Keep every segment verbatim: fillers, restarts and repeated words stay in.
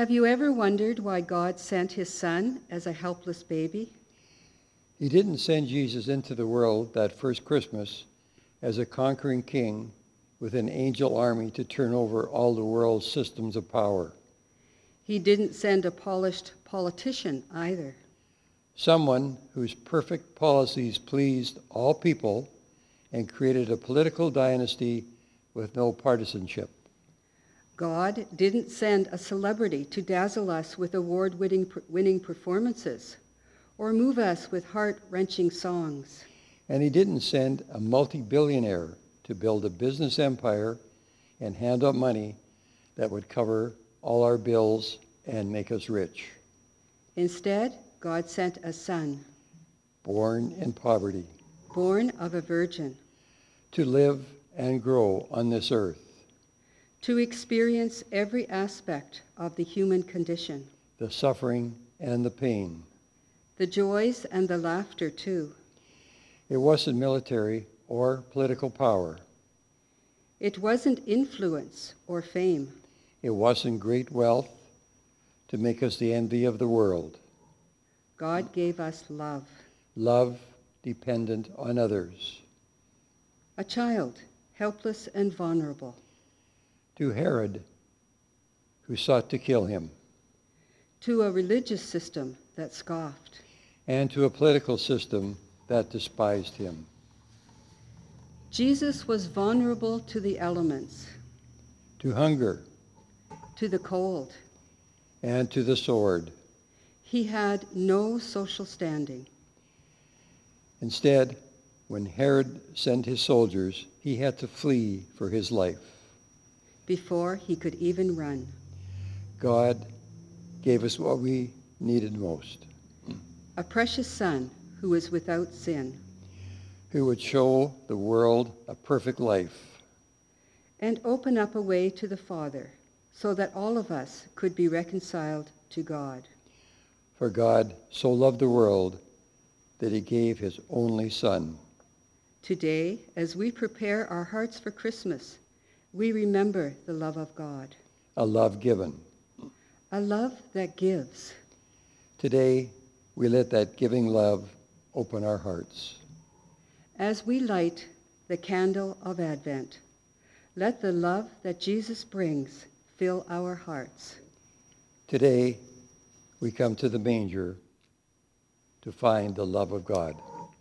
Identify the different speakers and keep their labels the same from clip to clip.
Speaker 1: Have you ever wondered why God sent his son as a helpless baby?
Speaker 2: He didn't send Jesus into the world that first Christmas as a conquering king with an angel army to turn over all the world's systems of power.
Speaker 1: He didn't send a polished politician either.
Speaker 2: Someone whose perfect policies pleased all people and created a political dynasty with no partisanship.
Speaker 1: God didn't send a celebrity to dazzle us with award-winning winning performances or move us with heart-wrenching songs.
Speaker 2: And he didn't send a multi-billionaire to build a business empire and hand out money that would cover all our bills and make us rich.
Speaker 1: Instead, God sent a son,
Speaker 2: Born in poverty,
Speaker 1: born of a virgin,
Speaker 2: to live and grow on this earth,
Speaker 1: to experience every aspect of the human condition,
Speaker 2: the suffering and the pain.
Speaker 1: the joys and the laughter too.
Speaker 2: It wasn't military or political power.
Speaker 1: It wasn't influence or fame.
Speaker 2: It wasn't great wealth to make us the envy of the world.
Speaker 1: God gave us love.
Speaker 2: Love dependent on others.
Speaker 1: A child, helpless and vulnerable.
Speaker 2: To Herod, who sought to kill him,
Speaker 1: To a religious system that scoffed.
Speaker 2: and to a political system that despised him.
Speaker 1: Jesus was vulnerable to the elements,
Speaker 2: To hunger
Speaker 1: to the cold.
Speaker 2: and to the sword.
Speaker 1: He had no social standing.
Speaker 2: Instead, when Herod sent his soldiers, he had to flee for his life.
Speaker 1: Before he could even run.
Speaker 2: God gave us what we needed most,
Speaker 1: A precious son who was without sin,
Speaker 2: who would show the world a perfect life,
Speaker 1: and open up a way to the Father so that all of us could be reconciled to God.
Speaker 2: for God so loved the world that he gave his only Son.
Speaker 1: Today, as we prepare our hearts for Christmas, we remember the love of God,
Speaker 2: A love given.
Speaker 1: a love that gives.
Speaker 2: Today, we let that giving love open our hearts.
Speaker 1: As we light the candle of Advent, let the love that Jesus brings fill our hearts.
Speaker 2: Today, we come to the manger to find the love of God.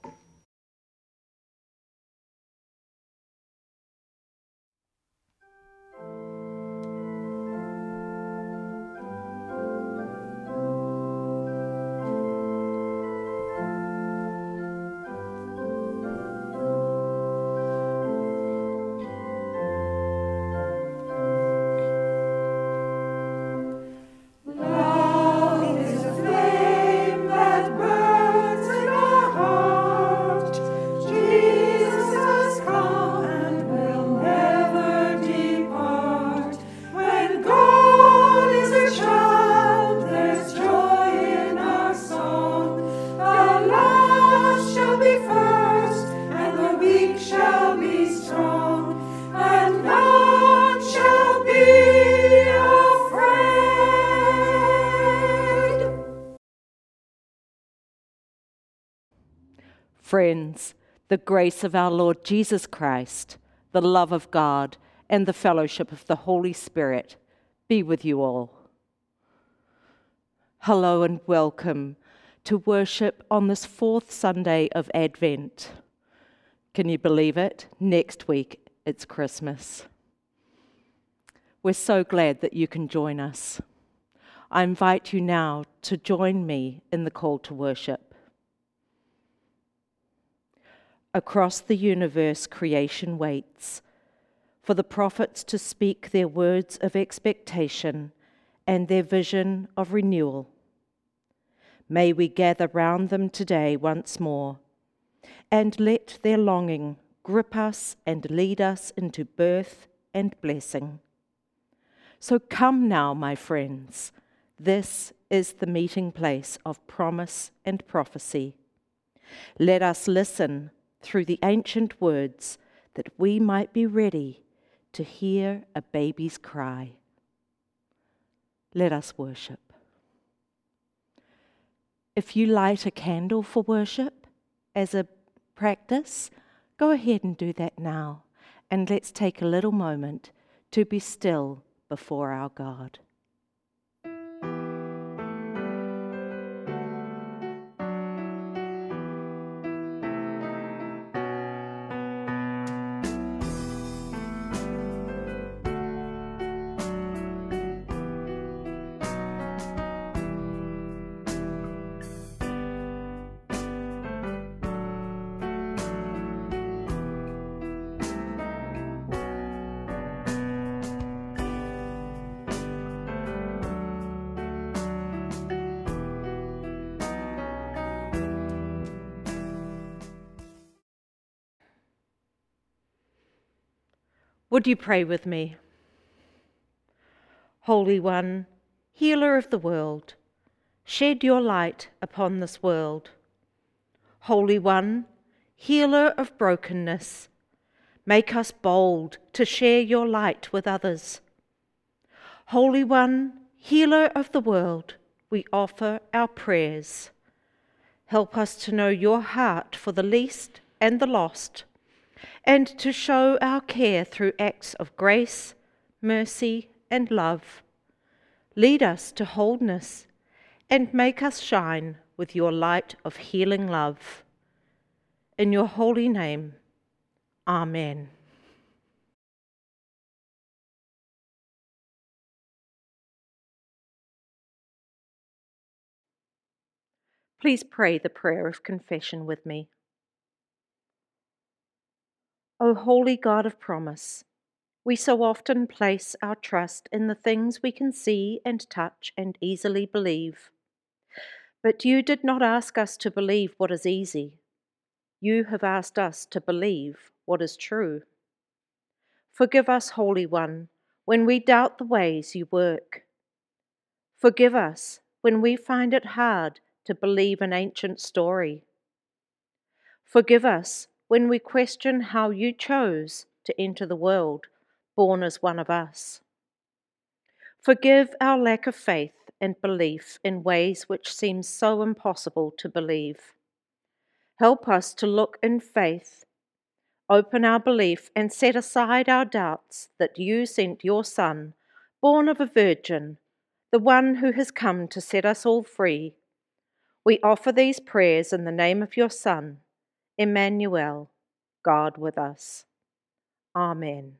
Speaker 3: Love is a flame that burns in our heart. Jesus has come and will never depart. When God is a child, there's joy in our song. The last shall be first, and the weak shall be strong, and none shall be afraid.
Speaker 4: Friends, the grace of our Lord Jesus Christ, the love of God, and the fellowship of the Holy Spirit be with you all. Hello and welcome to worship on this fourth Sunday of Advent. Can you believe it? Next week, it's Christmas. We're so glad that you can join us. I invite you now to join me in the call to worship. Across the universe, creation waits for the prophets to speak their words of expectation and their vision of renewal. May we gather round them today once more and let their longing grip us and lead us into birth and blessing. So come now, my friends. This is the meeting place of promise and prophecy. Let us listen through the ancient words that we might be ready to hear a baby's cry. Let us worship. If you light a candle for worship as a practice, go ahead and do that now. And let's take a little moment to be still before our God. Would you pray with me? Holy One, healer of the world, shed your light upon this world. Holy One, healer of brokenness, make us bold to share your light with others. Holy One, healer of the world, we offer our prayers. Help us to know your heart for the least and the lost, and to show our care through acts of grace, mercy, and love. Lead us to wholeness and make us shine with your light of healing love. In your holy name, Amen. Please pray the prayer of confession with me. O holy God of promise, we so often place our trust in the things we can see and touch and easily believe. But you did not ask us to believe what is easy. You have asked us to believe what is true. Forgive us, Holy One, when we doubt the ways you work. Forgive us when we find it hard to believe an ancient story. Forgive us when we question how you chose to enter the world, born as one of us. Forgive our lack of faith and belief in ways which seem so impossible to believe. Help us to look in faith, open our belief, and set aside our doubts that you sent your Son, born of a virgin, the one who has come to set us all free. We offer these prayers in the name of your Son, Emmanuel, God with us. Amen.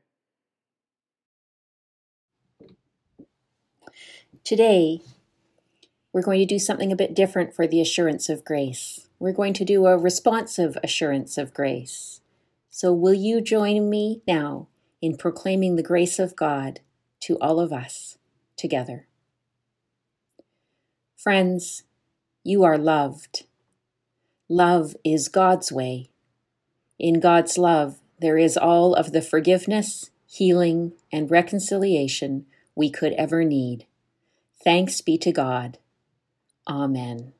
Speaker 5: Today, we're going to do something a bit different for the assurance of grace. We're going to do a responsive assurance of grace. So will you join me now in proclaiming the grace of God to all of us together? Friends, you are loved. Love is God's way. In God's love, there is all of the forgiveness, healing, and reconciliation we could ever need. Thanks be to God. Amen.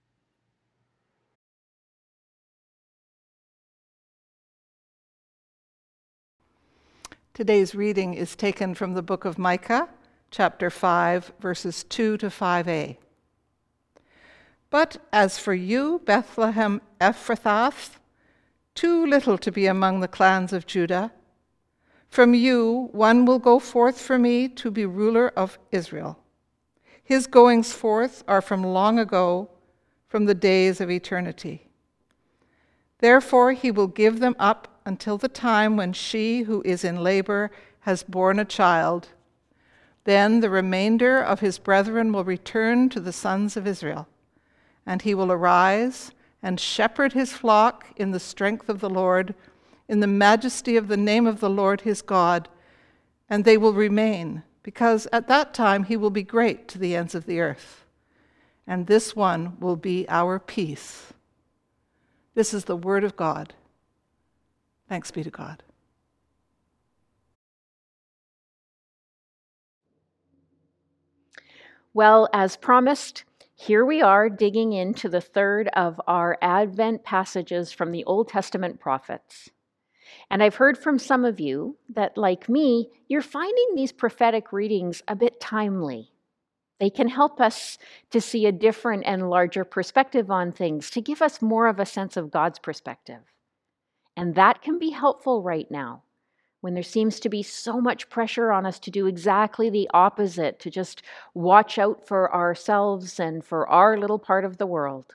Speaker 3: Today's reading is taken from the book of Micah, chapter five, verses two to five a. But as for you, Bethlehem Ephrathah, too little to be among the clans of Judah, from you one will go forth for me to be ruler of Israel. His goings forth are from long ago, from the days of eternity. Therefore he will give them up until the time when she who is in labor has borne a child. Then the remainder of his brethren will return to the sons of Israel, and he will arise and shepherd his flock in the strength of the Lord, in the majesty of the name of the Lord his God, and they will remain, because at that time he will be great to the ends of the earth. And this one will be our peace. This is the word of God. Thanks be to God.
Speaker 5: Well, as promised, here we are digging into the third of our Advent passages from the Old Testament prophets. And I've heard from some of you that, like me, you're finding these prophetic readings a bit timely. They can help us to see a different and larger perspective on things, to give us more of a sense of God's perspective. And that can be helpful right now, when there seems to be so much pressure on us to do exactly the opposite, to just watch out for ourselves and for our little part of the world.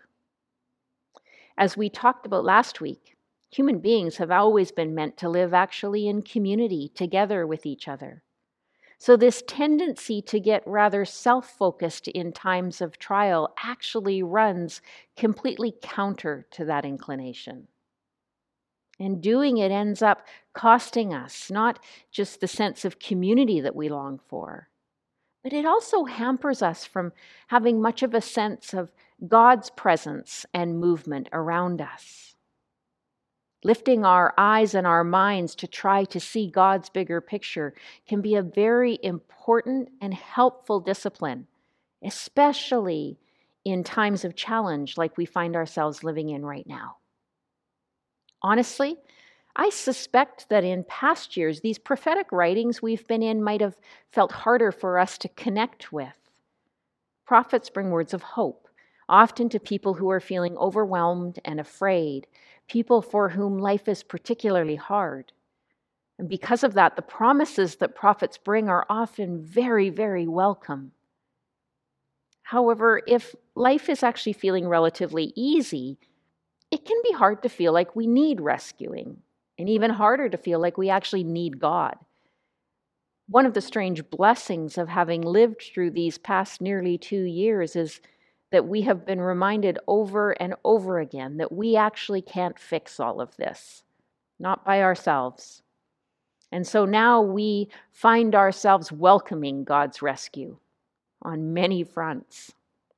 Speaker 5: As we talked about last week, human beings have always been meant to live actually in community, together with each other. So this tendency to get rather self-focused in times of trial actually runs completely counter to that inclination. And doing it ends up costing us not just the sense of community that we long for, but it also hampers us from having much of a sense of God's presence and movement around us. Lifting our eyes and our minds to try to see God's bigger picture can be a very important and helpful discipline, especially in times of challenge like we find ourselves living in right now. Honestly, I suspect that in past years, these prophetic writings we've been in might have felt harder for us to connect with. Prophets bring words of hope, often to people who are feeling overwhelmed and afraid, people for whom life is particularly hard. And because of that, the promises that prophets bring are often very, very welcome. However, if life is actually feeling relatively easy, it can be hard to feel like we need rescuing, and even harder to feel like we actually need God. One of the strange blessings of having lived through these past nearly two years is that we have been reminded over and over again that we actually can't fix all of this, not by ourselves. And so now we find ourselves welcoming God's rescue on many fronts.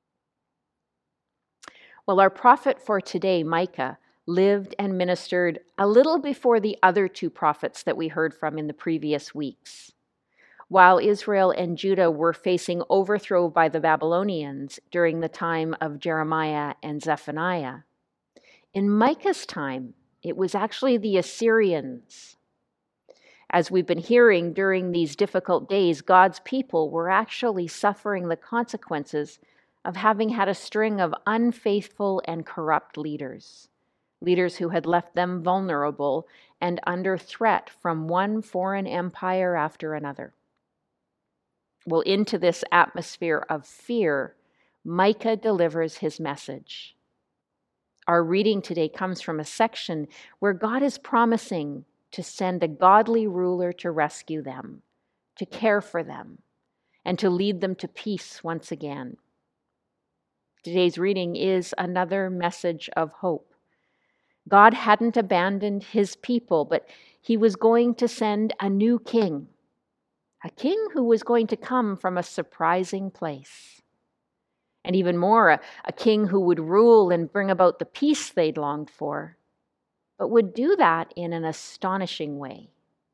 Speaker 5: Well, our prophet for today, Micah, lived and ministered a little before the other two prophets that we heard from in the previous weeks. While Israel and Judah were facing overthrow by the Babylonians during the time of Jeremiah and Zephaniah, in Micah's time, it was actually the Assyrians. As we've been hearing during these difficult days, God's people were actually suffering the consequences of having had a string of unfaithful and corrupt leaders, leaders who had left them vulnerable and under threat from one foreign empire after another. Well, into this atmosphere of fear, Micah delivers his message. Our reading today comes from a section where God is promising to send a godly ruler to rescue them, to care for them, and to lead them to peace once again. Today's reading is another message of hope. God hadn't abandoned his people, but he was going to send a new king. A king who was going to come from a surprising place. And even more, a, a king who would rule and bring about the peace they'd longed for, but would do that in an astonishing way.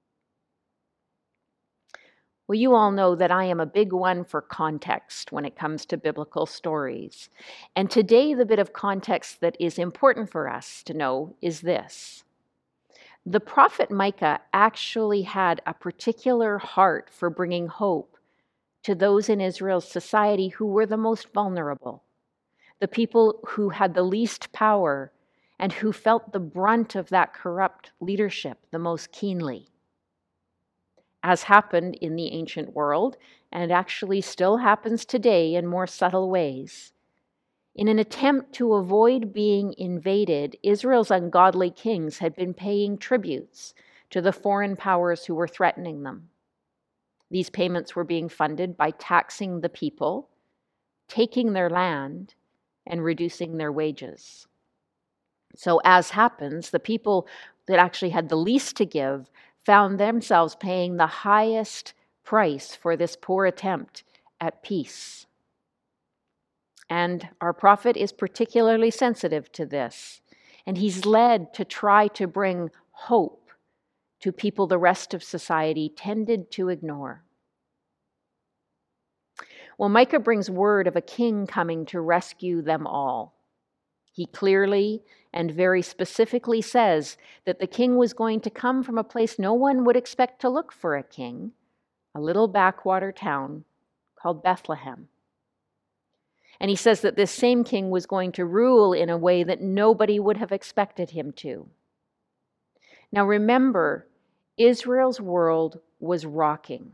Speaker 5: Well, you all know that I am a big one for context when it comes to biblical stories. And today, the bit of context that is important for us to know is this. The prophet Micah actually had a particular heart for bringing hope to those in Israel's society who were the most vulnerable, the people who had the least power and who felt the brunt of that corrupt leadership the most keenly. As happened in the ancient world, and actually still happens today in more subtle ways, in an attempt to avoid being invaded, Israel's ungodly kings had been paying tributes to the foreign powers who were threatening them. These payments were being funded by taxing the people, taking their land, and reducing their wages. So as happens, the people that actually had the least to give found themselves paying the highest price for this poor attempt at peace. And our prophet is particularly sensitive to this, and he's led to try to bring hope to people the rest of society tended to ignore. Well, Micah brings word of a king coming to rescue them all. He clearly and very specifically says that the king was going to come from a place no one would expect to look for a king, a little backwater town called Bethlehem. And he says that this same king was going to rule in a way that nobody would have expected him to. Now remember, Israel's world was rocking.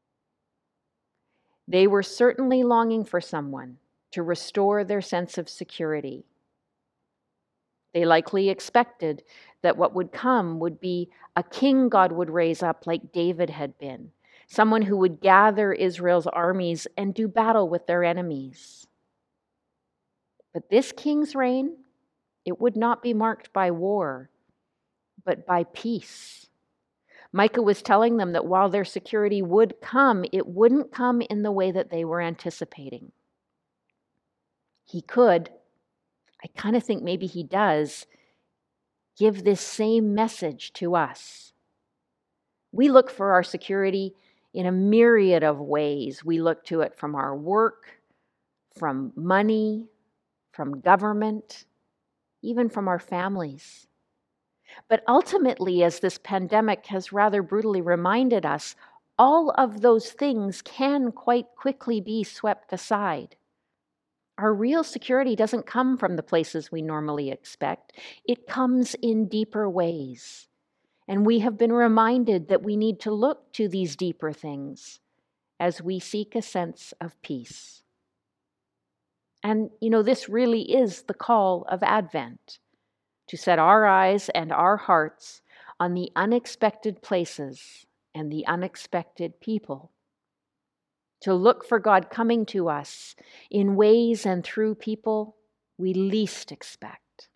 Speaker 5: They were certainly longing for someone to restore their sense of security. They likely expected that what would come would be a king God would raise up like David had been, someone who would gather Israel's armies and do battle with their enemies. But this king's reign, it would not be marked by war, but by peace. Micah was telling them that while their security would come, it wouldn't come in the way that they were anticipating. He could, I kind of think maybe he does, give this same message to us. We look for our security in a myriad of ways. We look to it from our work, from money, from government, even from our families. But ultimately, as this pandemic has rather brutally reminded us, all of those things can quite quickly be swept aside. Our real security doesn't come from the places we normally expect. It comes in deeper ways. And we have been reminded that we need to look to these deeper things as we seek a sense of peace. And, you know, this really is the call of Advent, to set our eyes and our hearts on the unexpected places and the unexpected people. To look for God coming to us in ways and through people we least expect.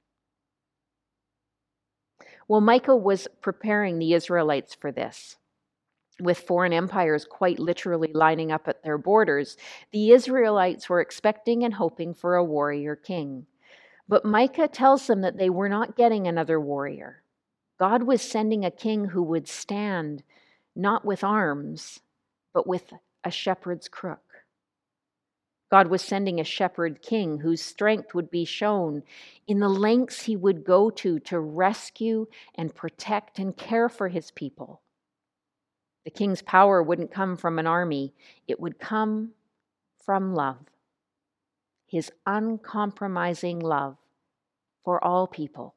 Speaker 5: Well, Micah was preparing the Israelites for this. With foreign empires quite literally lining up at their borders, the Israelites were expecting and hoping for a warrior king. But Micah tells them that they were not getting another warrior. God was sending a king who would stand not with arms, but with a shepherd's crook. God was sending a shepherd king whose strength would be shown in the lengths he would go to to rescue and protect and care for his people. The king's power wouldn't come from an army. It would come from love. His uncompromising love for all people.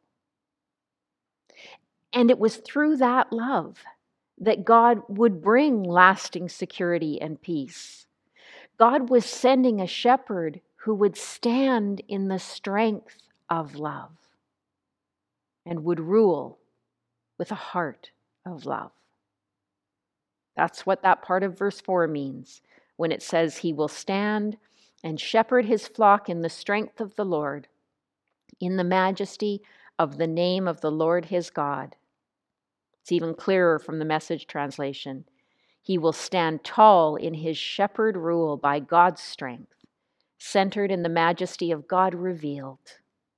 Speaker 5: And it was through that love that God would bring lasting security and peace. God was sending a shepherd who would stand in the strength of love and would rule with a heart of love. That's what that part of verse four means when it says he will stand and shepherd his flock in the strength of the Lord, in the majesty of the name of the Lord his God. It's even clearer from the Message translation. He will stand tall in his shepherd rule by God's strength, centered in the majesty of God revealed.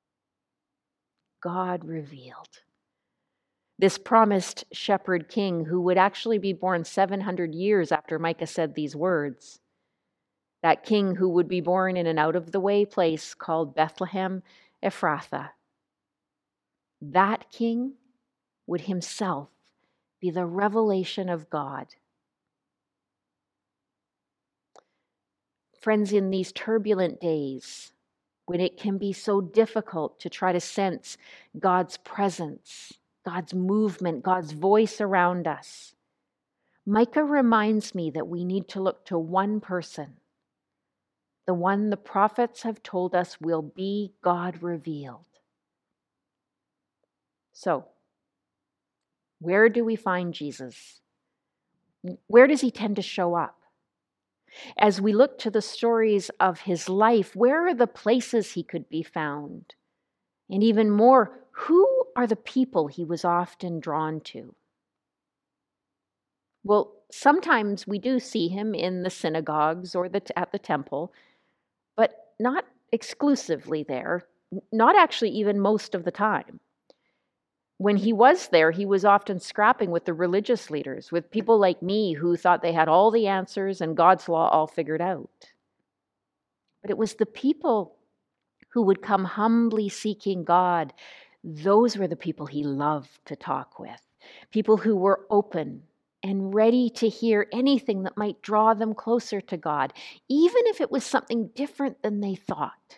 Speaker 5: God revealed. This promised shepherd king who would actually be born seven hundred years after Micah said these words. That king who would be born in an out-of-the-way place called Bethlehem Ephrathah. That king would himself be the revelation of God. Friends, in these turbulent days, when it can be so difficult to try to sense God's presence, God's movement, God's voice around us, Micah reminds me that we need to look to one person, the one the prophets have told us will be God revealed. So, where do we find Jesus? Where does he tend to show up? As we look to the stories of his life, where are the places he could be found? And even more, who are the people he was often drawn to? Well, sometimes we do see him in the synagogues or the, at the temple, but not exclusively there, not actually even most of the time. When he was there, he was often scrapping with the religious leaders, with people like me who thought they had all the answers and God's law all figured out. But it was the people who would come humbly seeking God. Those were the people he loved to talk with, people who were open and ready to hear anything that might draw them closer to God, even if it was something different than they thought.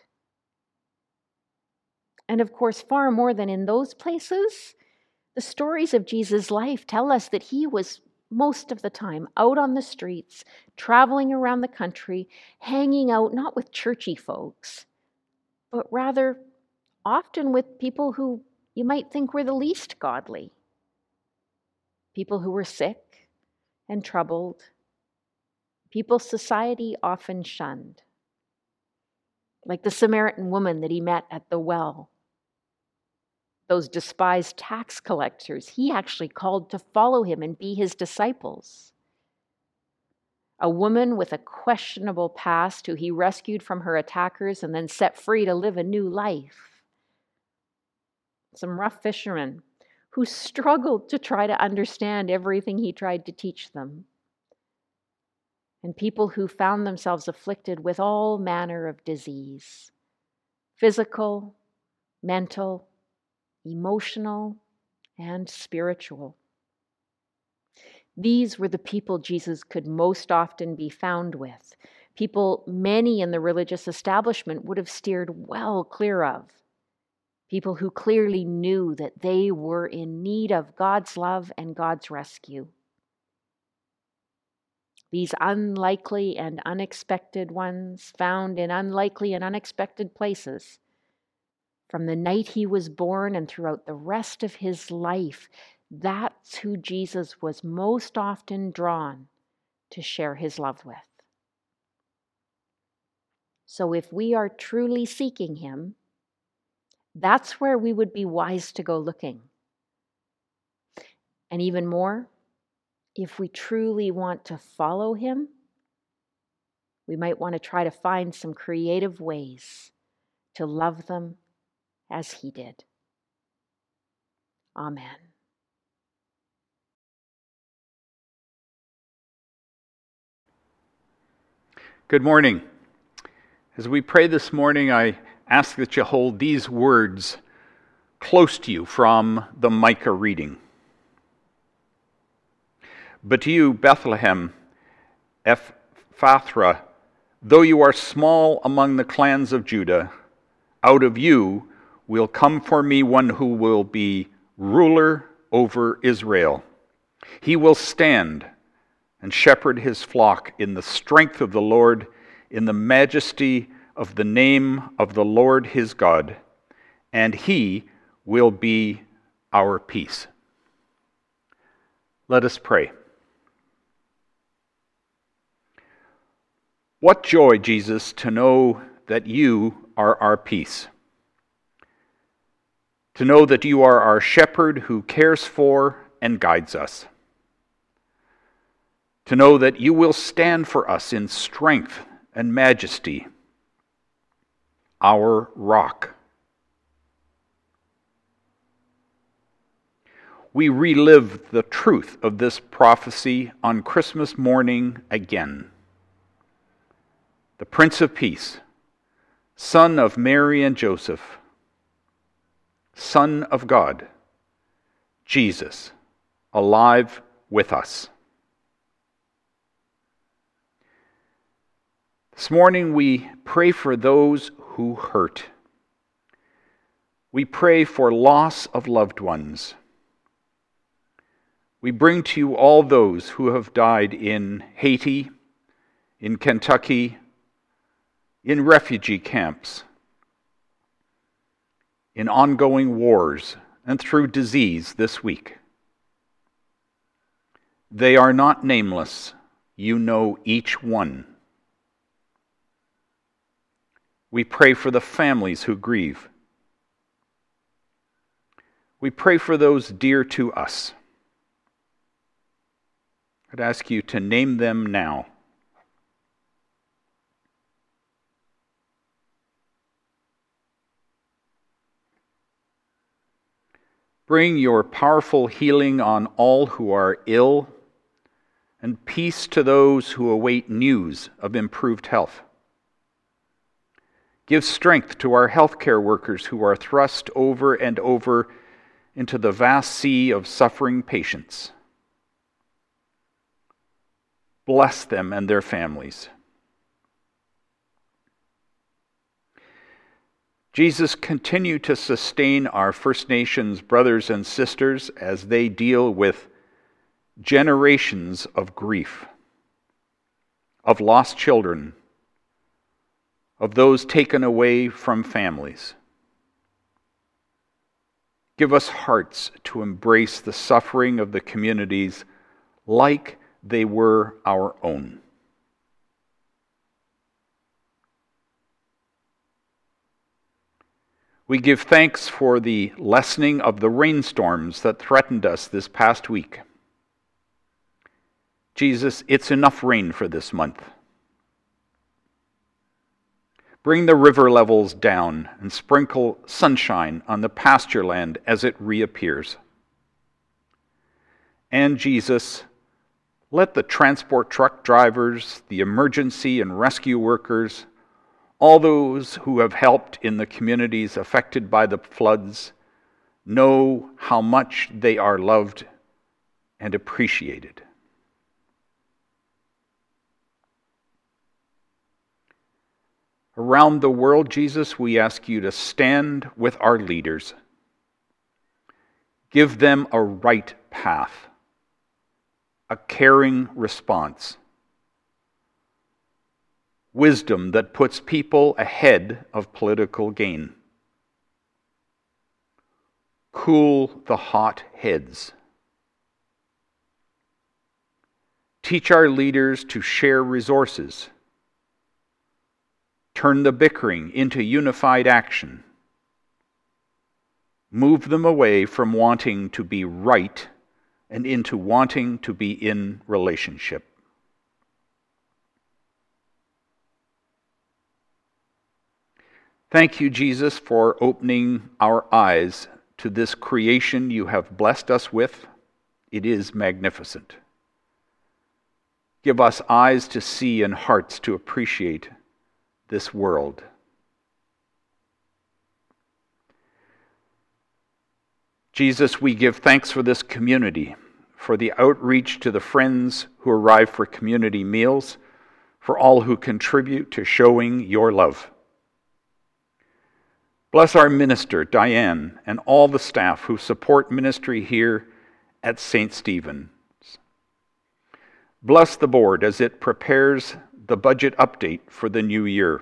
Speaker 5: And of course, far more than in those places, the stories of Jesus' life tell us that he was most of the time out on the streets, traveling around the country, hanging out not with churchy folks, but rather often with people who you might think were the least godly. People who were sick and troubled, people society often shunned, like the Samaritan woman that he met at the well. Those despised tax collectors, he actually called to follow him and be his disciples. A woman with a questionable past who he rescued from her attackers and then set free to live a new life. Some rough fishermen who struggled to try to understand everything he tried to teach them. And people who found themselves afflicted with all manner of disease, physical, mental, emotional, and spiritual. These were the people Jesus could most often be found with, people many in the religious establishment would have steered well clear of, people who clearly knew that they were in need of God's love and God's rescue. These unlikely and unexpected ones found in unlikely and unexpected places. From the night he was born and throughout the rest of his life, that's who Jesus was most often drawn to share his love with. So if we are truly seeking him, that's where we would be wise to go looking. And even more, if we truly want to follow him, we might want to try to find some creative ways to love them as he did. Amen.
Speaker 6: Good morning. As we pray this morning, I ask that you hold these words close to you from the Micah reading. But you, Bethlehem, Ephrathah, though you are small among the clans of Judah, out of you will come for me one who will be ruler over Israel. He will stand and shepherd his flock in the strength of the Lord, in the majesty of the name of the Lord his God, and he will be our peace. Let us pray. What joy, Jesus, to know that you are our peace. To know that you are our shepherd who cares for and guides us. To know that you will stand for us in strength and majesty, our rock. We relive the truth of this prophecy on Christmas morning again. The Prince of Peace, Son of Mary and Joseph, Son of God, Jesus, alive with us. This morning we pray for those who hurt. We pray for loss of loved ones. We bring to you all those who have died in Haiti, in Kentucky, in refugee camps, in ongoing wars, and through disease this week. They are not nameless. You know each one. We pray for the families who grieve. We pray for those dear to us. I'd ask you to name them now. Bring your powerful healing on all who are ill, and peace to those who await news of improved health. Give strength to our healthcare workers who are thrust over and over into the vast sea of suffering patients. Bless them and their families. Jesus, continue to sustain our First Nations brothers and sisters as they deal with generations of grief, of lost children, of those taken away from families. Give us hearts to embrace the suffering of the communities like they were our own. We give thanks for the lessening of the rainstorms that threatened us this past week. Jesus, it's enough rain for this month. Bring the river levels down and sprinkle sunshine on the pasture land as it reappears. And Jesus, let the transport truck drivers, the emergency and rescue workers, all those who have helped in the communities affected by the floods, know how much they are loved and appreciated. Around the world, Jesus, we ask you to stand with our leaders. Give them a right path, a caring response, wisdom that puts people ahead of political gain. Cool the hot heads. Teach our leaders to share resources. Turn the bickering into unified action. Move them away from wanting to be right and into wanting to be in relationship. Thank you, Jesus, for opening our eyes to this creation you have blessed us with. It is magnificent. Give us eyes to see and hearts to appreciate this world. Jesus, we give thanks for this community, for the outreach to the friends who arrive for community meals, for all who contribute to showing your love. Bless our minister, Diane, and all the staff who support ministry here at Saint Stephen's. Bless the board as it prepares the budget update for the new year.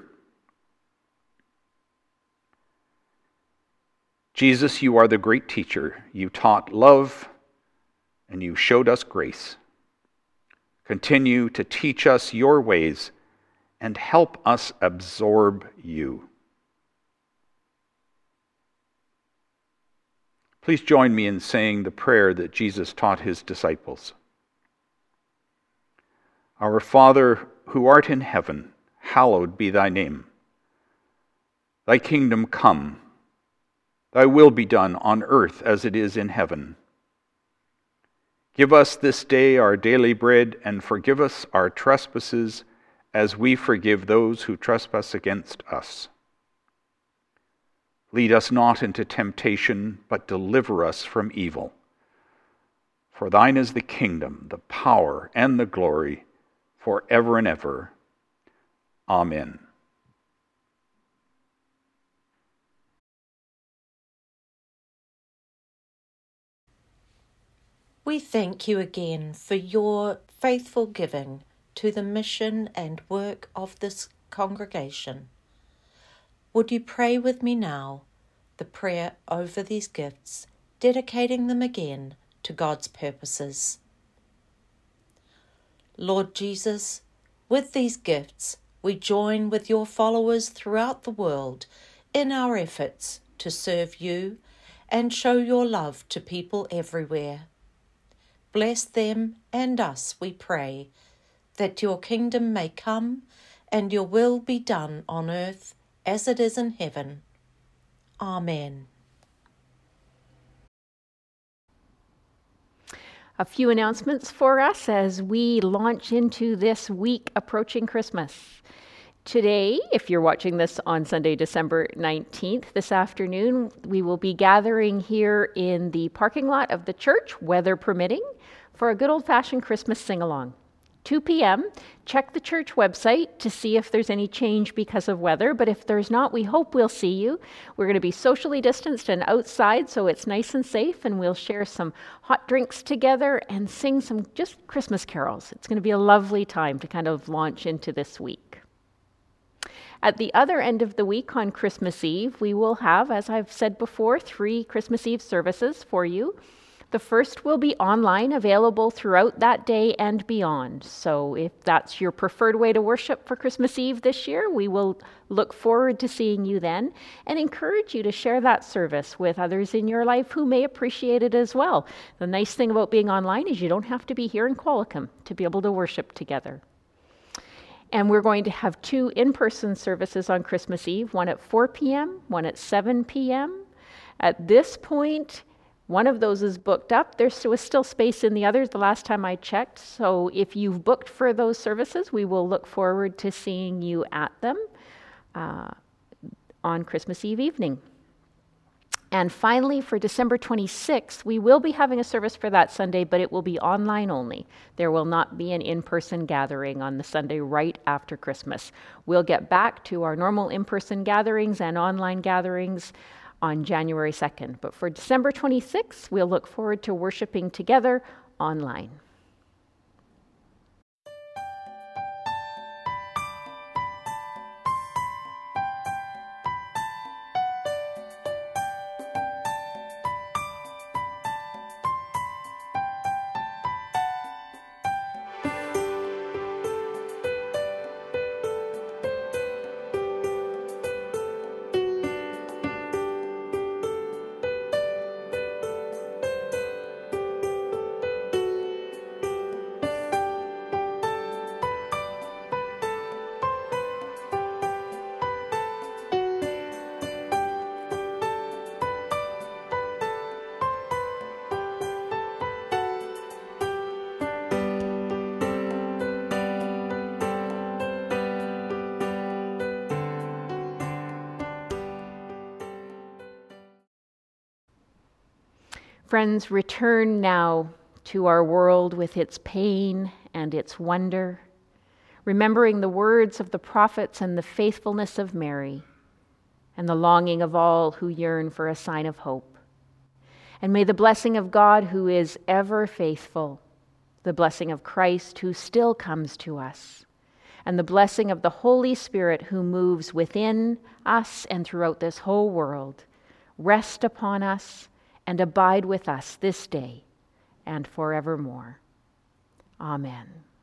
Speaker 6: Jesus, you are the great teacher. You taught love and you showed us grace. Continue to teach us your ways and help us absorb you. Please join me in saying the prayer that Jesus taught his disciples. Our Father, who art in heaven, hallowed be thy name. Thy kingdom come. Thy will be done on earth as it is in heaven. Give us this day our daily bread, and forgive us our trespasses as we forgive those who trespass against us. Lead us not into temptation, but deliver us from evil. For thine is the kingdom, the power, and the glory, forever and ever. Amen.
Speaker 4: We thank you again for your faithful giving to the mission and work of this congregation. Would you pray with me now the prayer over these gifts, dedicating them again to God's purposes? Lord Jesus, with these gifts, we join with your followers throughout the world in our efforts to serve you and show your love to people everywhere. Bless them and us, we pray, that your kingdom may come and your will be done on earth as it is in heaven. Amen.
Speaker 7: A few announcements for us as we launch into this week approaching Christmas. Today, if you're watching this on Sunday, December nineteenth, this afternoon, we will be gathering here in the parking lot of the church, weather permitting, for a good old-fashioned Christmas sing-along. two p.m. Check the church website to see if there's any change because of weather, but if there's not, we hope we'll see you. We're going to be socially distanced and outside, so it's nice and safe, and we'll share some hot drinks together and sing some just Christmas carols. It's going to be a lovely time to kind of launch into this week. At the other end of the week on Christmas Eve, we will have, as I've said before, three Christmas Eve services for you. The first will be online, available throughout that day and beyond. So if that's your preferred way to worship for Christmas Eve this year, we will look forward to seeing you then and encourage you to share that service with others in your life who may appreciate it as well. The nice thing about being online is you don't have to be here in Qualicum to be able to worship together. And we're going to have two in-person services on Christmas Eve, one at four p.m., one at seven p.m. At this point, one of those is booked up. There was still space in the others the last time I checked. So if you've booked for those services, we will look forward to seeing you at them uh, on Christmas Eve evening. And finally, for December twenty-sixth, we will be having a service for that Sunday, but it will be online only. There will not be an in-person gathering on the Sunday right after Christmas. We'll get back to our normal in-person gatherings and online gatherings on January second. But for December twenty-sixth, we'll look forward to worshiping together online. Friends, return now to our world with its pain and its wonder, remembering the words of the prophets and the faithfulness of Mary, and the longing of all who yearn for a sign of hope. And may the blessing of God, who is ever faithful, the blessing of Christ, who still comes to us, and the blessing of the Holy Spirit, who moves within us and throughout this whole world, rest upon us and abide with us this day and forevermore. Amen.